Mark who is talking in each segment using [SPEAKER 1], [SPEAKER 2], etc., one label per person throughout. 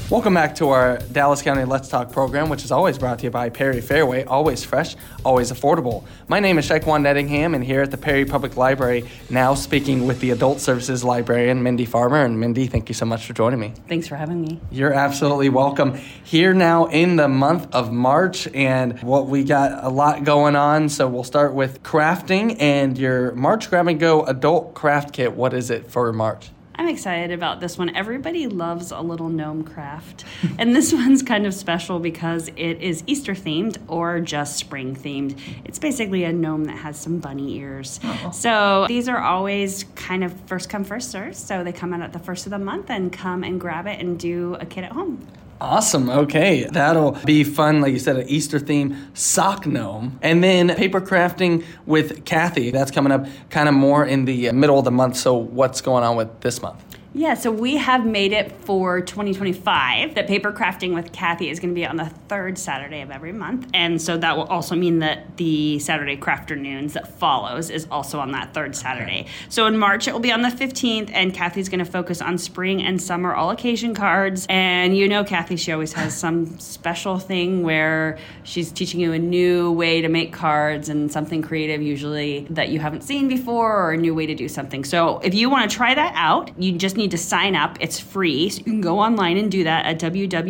[SPEAKER 1] Welcome back to our Dallas County Let's Talk program, which is always brought to you by Perry Fairway, always fresh, always affordable. My name is Shaquan Nettingham, and here at the Perry Public Library, now speaking with the Adult Services Librarian, Mindy Farmer. And Mindy, thank you so much for joining me.
[SPEAKER 2] Thanks for having me.
[SPEAKER 1] You're absolutely welcome. Here now in the month of March, and what we got a lot going on, so we'll start with crafting and your March Grab and Go Adult Craft Kit. What is it for March?
[SPEAKER 2] I'm excited about this one. Everybody loves a little gnome craft. And this one's kind of special because it is Easter themed or just spring themed. It's basically a gnome that has some bunny ears. Uh-huh. So these are always kind of first come, first serve. So they come out at the first of the month and come and grab it and do a kit at home.
[SPEAKER 1] Awesome. Okay. That'll be fun. Like you said, an Easter theme sock gnome. And then paper crafting with Kathy. That's coming up kind of more in the middle of the month. So what's going on with this month?
[SPEAKER 2] Yeah, so we have made it for 2025 that Paper Crafting with Kathy is going to be on the third Saturday of every month. And so that will also mean that the Saturday Crafternoons that follows is also on that third Saturday. Okay. So in March, it will be on the 15th, and Kathy's going to focus on spring and summer all occasion cards. And you know Kathy, she always has some special thing where she's teaching you a new way to make cards and something creative usually that you haven't seen before, or a new way to do something. So if you want to try that out, you just need to sign up. It's free, so you can go online and do that at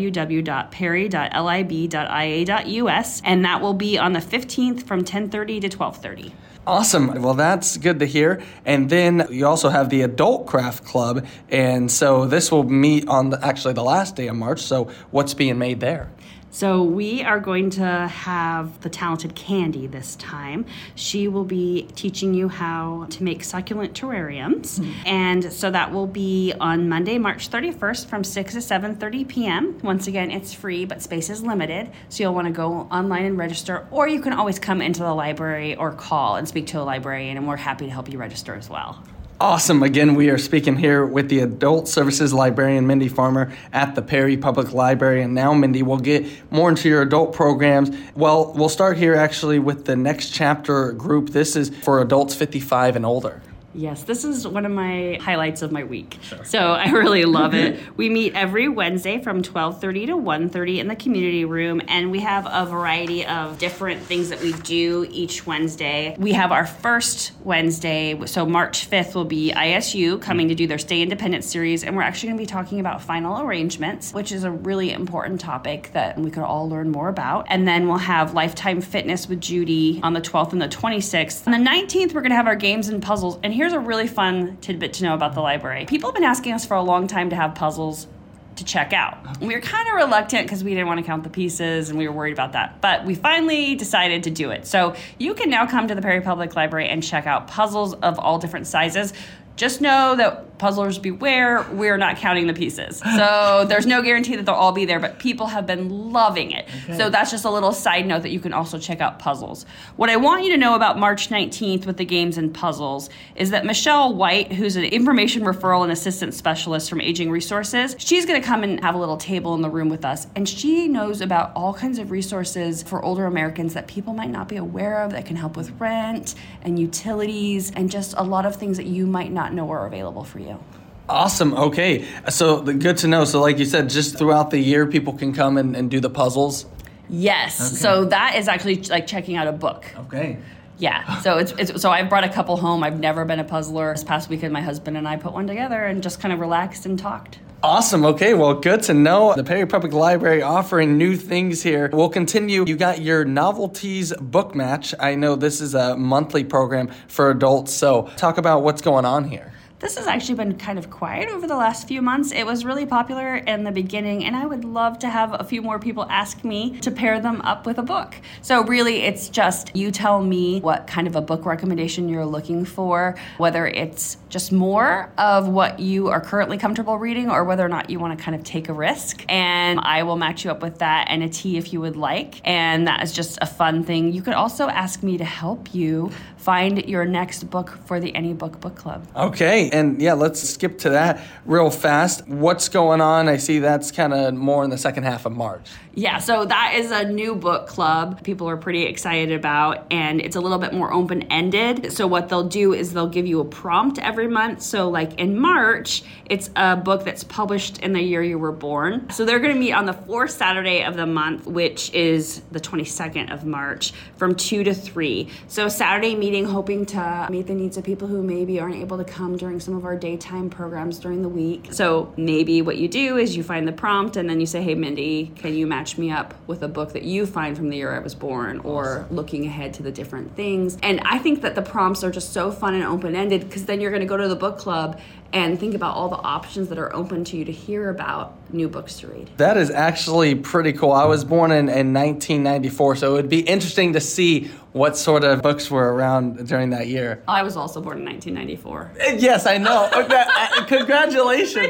[SPEAKER 2] www.perry.lib.ia.us, and that will be on the 15th from 10:30 to 12:30.
[SPEAKER 1] Awesome. Well, that's good to hear. And then you also have the Adult Craft Club, and so this will meet on the last day of March. So what's being made there?
[SPEAKER 2] So we are going to have the talented Candy this time. She will be teaching you how to make succulent terrariums. Mm-hmm. And so that will be on Monday, March 31st from 6 to 7:30 p.m. Once again, it's free, but space is limited. So you'll want to go online and register, or you can always come into the library or call and speak to a librarian, and we're happy to help you register as well.
[SPEAKER 1] Awesome. Again, we are speaking here with the Adult Services Librarian, Mindy Farmer, at the Perry Public Library. And now, Mindy, we'll get more into your adult programs. Well, we'll start here actually with the next chapter group. This is for adults 55 and older.
[SPEAKER 2] Yes, this is one of my highlights of my week. Sure. So I really love it. We meet every Wednesday from 12:30 to 1:30 in the community room, and we have a variety of different things that we do each Wednesday. We have our first Wednesday, so March 5th will be ISU coming to do their Stay Independent series, and we're actually going to be talking about final arrangements, which is a really important topic that we could all learn more about. And then we'll have Lifetime Fitness with Judy on the 12th and the 26th. On the 19th, we're going to have our games and puzzles, and here's a really fun tidbit to know about the library. People have been asking us for a long time to have puzzles to check out. We were kind of reluctant because we didn't want to count the pieces and we were worried about that. But we finally decided to do it. So you can now come to the Perry Public Library and check out puzzles of all different sizes. Just know that puzzlers beware, we're not counting the pieces. So there's no guarantee that they'll all be there, but people have been loving it. Okay. So that's just a little side note that you can also check out puzzles. What I want you to know about March 19th with the games and puzzles is that Michelle White, who's an information referral and assistance specialist from Aging Resources, she's going to come and have a little table in the room with us, and she knows about all kinds of resources for older Americans that people might not be aware of that can help with rent and utilities and just a lot of things that you might not know are available for you.
[SPEAKER 1] Awesome. Okay. So good to know. So like you said, just throughout the year, people can come and do the puzzles?
[SPEAKER 2] Yes. Okay. So that is actually like checking out a book.
[SPEAKER 1] Okay.
[SPEAKER 2] Yeah. So so I've brought a couple home. I've never been a puzzler. This past weekend, my husband and I put one together and just kind of relaxed and talked.
[SPEAKER 1] Awesome. Okay, well, good to know. The Perry Public Library offering new things here. We'll continue. You got your Novelties Book Match. I know this is a monthly program for adults, so talk about what's going on here.
[SPEAKER 2] This has actually been kind of quiet over the last few months. It was really popular in the beginning, and I would love to have a few more people ask me to pair them up with a book. So really, it's just you tell me what kind of a book recommendation you're looking for, whether it's just more of what you are currently comfortable reading or whether or not you want to kind of take a risk. And I will match you up with that and a tea if you would like. And that is just a fun thing. You could also ask me to help you find your next book for the Any Book Book Club.
[SPEAKER 1] Okay. Okay, and yeah, let's skip to that real fast. What's going on? I see that's kind of more in the second half of March.
[SPEAKER 2] Yeah, so that is a new book club people are pretty excited about, and it's a little bit more open-ended. So what they'll do is they'll give you a prompt every month. So like in March, it's a book that's published in the year you were born. So they're going to meet on the fourth Saturday of the month, which is the 22nd of March, from 2 to 3. So Saturday meeting, hoping to meet the needs of people who maybe aren't able to come during some of our daytime programs during the week. So maybe what you do is you find the prompt and then you say, hey, Mindy, can you match me up with a book that you find from the year I was born, or looking ahead to the different things. And I think that the prompts are just so fun and open-ended, because then you're going to go to the book club and think about all the options that are open to you to hear about new books to read.
[SPEAKER 1] That is actually pretty cool. I was born in 1994, so it would be interesting to see what sort of books were around during that year.
[SPEAKER 2] I was also born in 1994.
[SPEAKER 1] Yes, I know. Congratulations.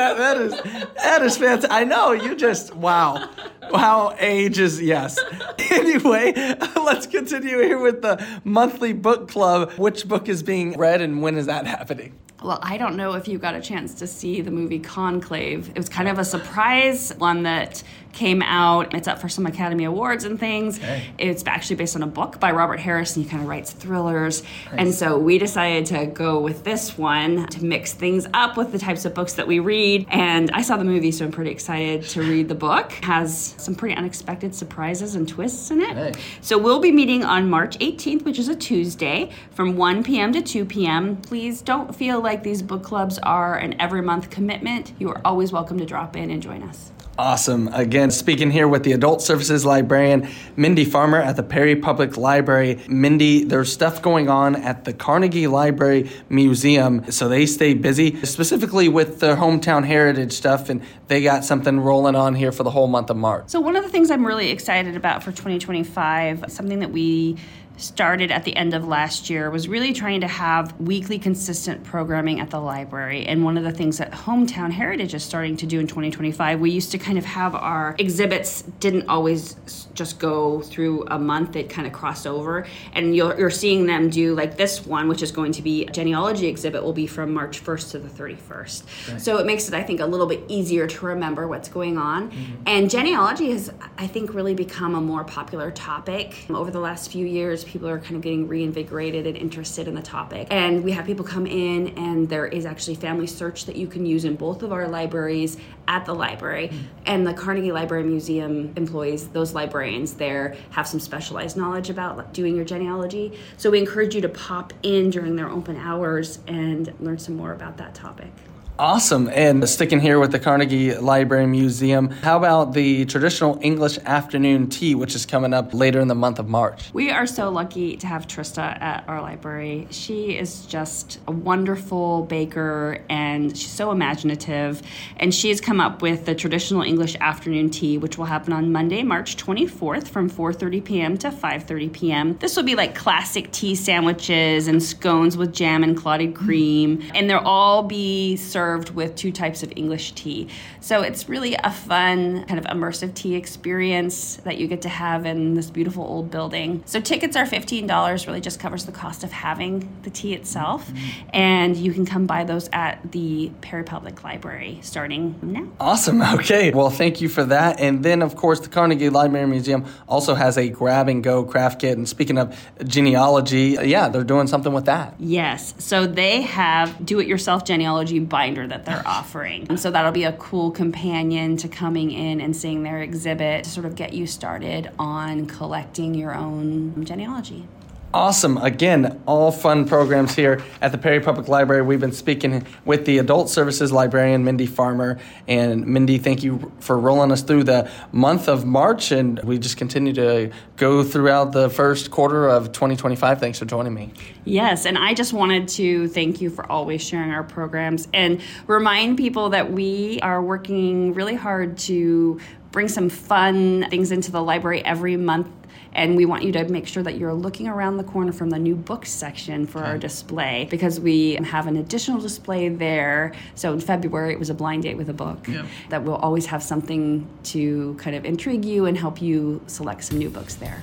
[SPEAKER 1] That is fantastic. I know, you just, wow. Wow, age is, yes. Anyway, let's continue here with the monthly book club. Which book is being read and when is that happening?
[SPEAKER 2] Well, I don't know if you got a chance to see the movie Conclave. It was kind of a surprise one that came out. It's up for some Academy Awards and things. Okay. It's actually based on a book by Robert Harris, and he kind of writes thrillers. Nice. And so we decided to go with this one to mix things up with the types of books that we read. And I saw the movie, so I'm pretty excited to read the book. It has some pretty unexpected surprises and twists in it. Nice. So we'll be meeting on March 18th, which is a Tuesday, from 1 p.m. to 2 p.m. Please don't feel like these book clubs are an every month commitment. You are always welcome to drop in and join us.
[SPEAKER 1] Awesome. Again, speaking here with the Adult Services Librarian, Mindy Farmer at the Perry Public Library. Mindy, there's stuff going on at the Carnegie Library Museum, so they stay busy, specifically with their hometown heritage stuff, and they got something rolling on here for the whole month of March.
[SPEAKER 2] So one of the things I'm really excited about for 2025, something that we started at the end of last year, was really trying to have weekly consistent programming at the library. And one of the things that Hometown Heritage is starting to do in 2025, we used to kind of have our exhibits didn't always just go through a month, they'd kind of cross over. And you're seeing them do like this one, which is going to be a genealogy exhibit, will be from March 1st to the 31st. Right. So it makes it, I think, a little bit easier to remember what's going on. Mm-hmm. And genealogy has, I think, really become a more popular topic. Over the last few years, people are kind of getting reinvigorated and interested in the topic. And we have people come in, and there is actually Family Search that you can use in both of our libraries at the library. Mm-hmm. And the Carnegie Library Museum employees, those librarians there, have some specialized knowledge about doing your genealogy. So we encourage you to pop in during their open hours and learn some more about that topic.
[SPEAKER 1] Awesome. And sticking here with the Carnegie Library Museum, how about the traditional English afternoon tea, which is coming up later in the month of March?
[SPEAKER 2] We are so lucky to have Trista at our library. She is just a wonderful baker, and she's so imaginative. And she has come up with the traditional English afternoon tea, which will happen on Monday, March 24th from 4:30 p.m. to 5:30 p.m. This will be like classic tea sandwiches and scones with jam and clotted cream. And they'll all be served with 2 types of English tea. So it's really a fun kind of immersive tea experience that you get to have in this beautiful old building. So tickets are $15, really just covers the cost of having the tea itself. Mm-hmm. And you can come buy those at the Perry Public Library starting now.
[SPEAKER 1] Awesome. Okay. Well, thank you for that. And then, of course, the Carnegie Library Museum also has a grab-and-go craft kit. And speaking of genealogy, yeah, they're doing something with that.
[SPEAKER 2] Yes. So they have do-it-yourself genealogy binder that they're offering. And so that'll be a cool companion to coming in and seeing their exhibit to sort of get you started on collecting your own genealogy.
[SPEAKER 1] Awesome. Again, all fun programs here at the Perry Public Library. We've been speaking with the Adult Services Librarian, Mindy Farmer. And Mindy, thank you for rolling us through the month of March. And we just continue to go throughout the first quarter of 2025. Thanks for joining me.
[SPEAKER 2] Yes, and I just wanted to thank you for always sharing our programs and remind people that we are working really hard to bring some fun things into the library every month. And we want you to make sure that you're looking around the corner from the new books section for our display, because we have an additional display there. So in February, it was a blind date with a book. Yep. That will always have something to kind of intrigue you and help you select some new books there.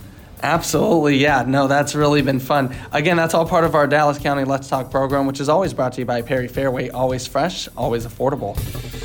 [SPEAKER 1] Absolutely, yeah. No, that's really been fun. Again, that's all part of our Dallas County Let's Talk program, which is always brought to you by Perry Fairway. Always fresh, always affordable.